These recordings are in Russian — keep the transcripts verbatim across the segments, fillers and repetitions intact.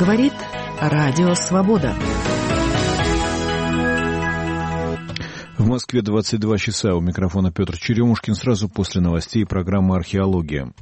Говорит Радио Свобода. В Москве двадцать два часа. У микрофона Петр Черемушкин. Сразу после новостей программа «Археология».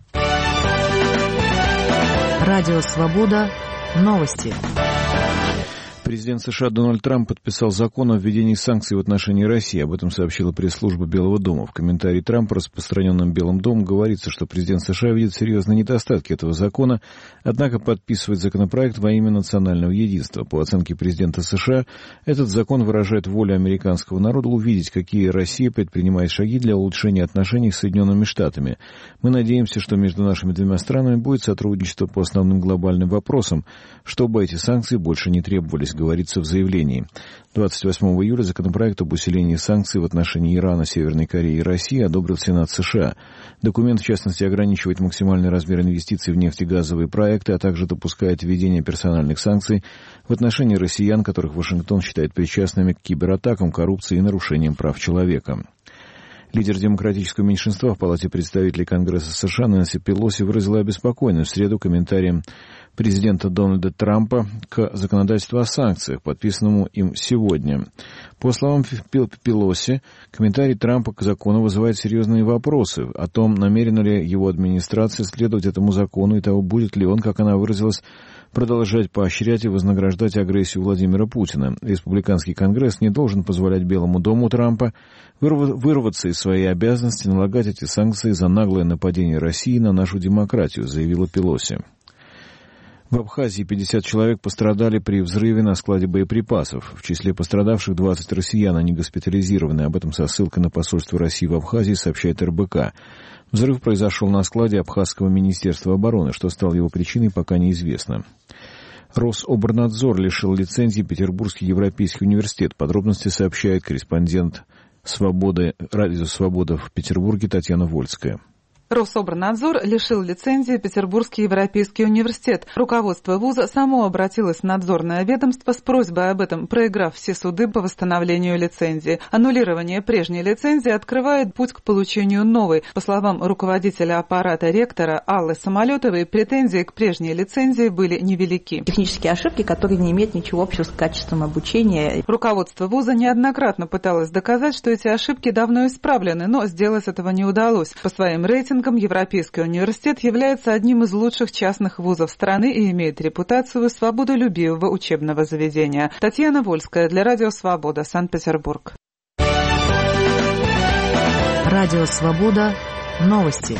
Радио Свобода. Новости. Президент США Дональд Трамп подписал закон о введении санкций в отношении России. Об этом сообщила пресс-служба Белого дома. В комментарии Трампа, распространенном Белым домом, говорится, что президент США видит серьезные недостатки этого закона, однако подписывает законопроект во имя национального единства. По оценке президента США, этот закон выражает волю американского народа увидеть, какие Россия предпринимает шаги для улучшения отношений с Соединенными Штатами. Мы надеемся, что между нашими двумя странами будет сотрудничество по основным глобальным вопросам, чтобы эти санкции больше не требовались, говорится в заявлении. двадцать восьмого июля законопроект об усилении санкций в отношении Ирана, Северной Кореи и России одобрил Сенат США. Документ, в частности, ограничивает максимальный размер инвестиций в нефтегазовые проекты, а также допускает введение персональных санкций в отношении россиян, которых Вашингтон считает причастными к кибератакам, коррупции и нарушениям прав человека. Лидер демократического меньшинства в Палате представителей Конгресса США Нэнси Пелоси выразила обеспокоенность в среду комментарием президента Дональда Трампа к законодательству о санкциях, подписанному им сегодня. По словам Пелоси, комментарий Трампа к закону вызывает серьезные вопросы о том, намерена ли его администрация следовать этому закону и того, будет ли он, как она выразилась, продолжать поощрять и вознаграждать агрессию Владимира Путина. Республиканский Конгресс не должен позволять Белому дому Трампа вырваться из своей обязанности налагать эти санкции за наглое нападение России на нашу демократию, заявила Пелоси. В Абхазии пятьдесят человек пострадали при взрыве на складе боеприпасов. В числе пострадавших двадцать россиян, они госпитализированы. Об этом со ссылкой на посольство России в Абхазии сообщает эр бэ ка. Взрыв произошел на складе Абхазского министерства обороны. Что стало его причиной, пока неизвестно. Рособорнадзор лишил лицензии Петербургский европейский университет. Подробности сообщает корреспондент Свободы, радио «Свобода» в Петербурге Татьяна Вольская. Рособорнадзор лишил лицензии Петербургский европейский университет. Руководство вуза само обратилось в надзорное ведомство с просьбой об этом, проиграв все суды по восстановлению лицензии. Аннулирование прежней лицензии открывает путь к получению новой. По словам руководителя аппарата ректора Аллы Самолетовой, претензии к прежней лицензии были невелики. Технические ошибки, которые не имеют ничего общего с качеством обучения. Руководство вуза неоднократно пыталось доказать, что эти ошибки давно исправлены, но сделать этого не удалось. По своим рейтингам Европейский университет является одним из лучших частных вузов страны и имеет репутацию свободолюбивого учебного заведения. Татьяна Вольская для Радио Свобода, Санкт-Петербург. Радио Свобода. Новости.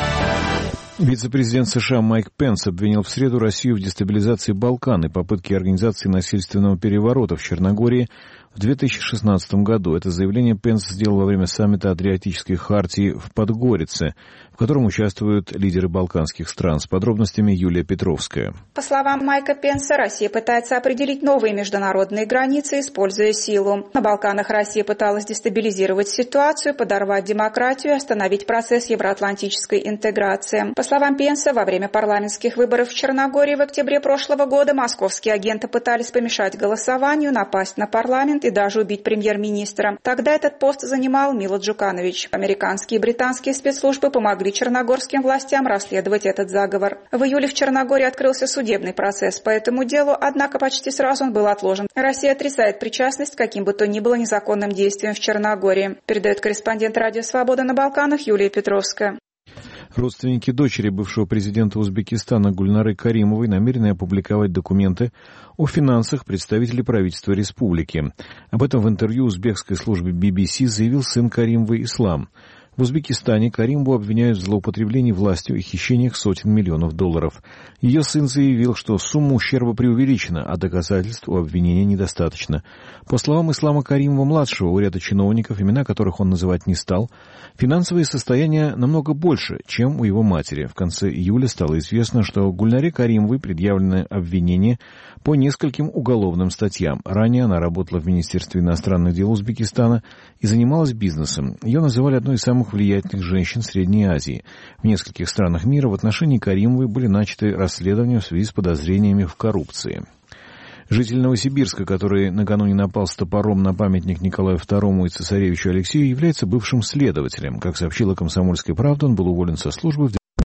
Вице-президент США Майк Пенс обвинил в среду Россию в дестабилизации Балкан и попытке организации насильственного переворота в Черногории в две тысячи шестнадцатом году. Это заявление Пенс сделал во время саммита Адриатической хартии в Подгорице, в котором участвуют лидеры балканских стран. С подробностями Юлия Петровская. По словам Майка Пенса, Россия пытается определить новые международные границы, используя силу. На Балканах Россия пыталась дестабилизировать ситуацию, подорвать демократию и остановить процесс евроатлантической интеграции. По словам Пенса, во время парламентских выборов в Черногории в октябре прошлого года московские агенты пытались помешать голосованию, напасть на парламент и даже убить премьер-министра. Тогда этот пост занимал Мило Джуканович. Американские и британские спецслужбы помогли черногорским властям расследовать этот заговор. В июле в Черногории открылся судебный процесс по этому делу, однако почти сразу он был отложен. Россия отрицает причастность к каким бы то ни было незаконным действиям в Черногории. Передает корреспондент Радио Свобода на Балканах Юлия Петровская. Родственники дочери бывшего президента Узбекистана Гульнары Каримовой намерены опубликовать документы о финансах представителей правительства республики. Об этом в интервью узбекской службе би би си заявил сын Каримовой Ислам. В Узбекистане Каримову обвиняют в злоупотреблении властью и хищениях сотен миллионов долларов. Ее сын заявил, что сумма ущерба преувеличена, а доказательств у обвинения недостаточно. По словам Ислама Каримова-младшего, у ряда чиновников, имена которых он называть не стал, финансовые состояния намного больше, чем у его матери. В конце июля стало известно, что Гульнаре Каримовой предъявлено обвинение по нескольким уголовным статьям. Ранее она работала в Министерстве иностранных дел Узбекистана и занималась бизнесом. Ее называли одной из самых влиятельных женщин Средней Азии. В нескольких странах мира в отношении Каримовой были начаты расследования в связи с подозрениями в коррупции. Житель Новосибирска, который накануне напал с топором на памятник Николаю второму и цесаревичу Алексею, является бывшим следователем. Как сообщила «Комсомольская правда», он был уволен со службы в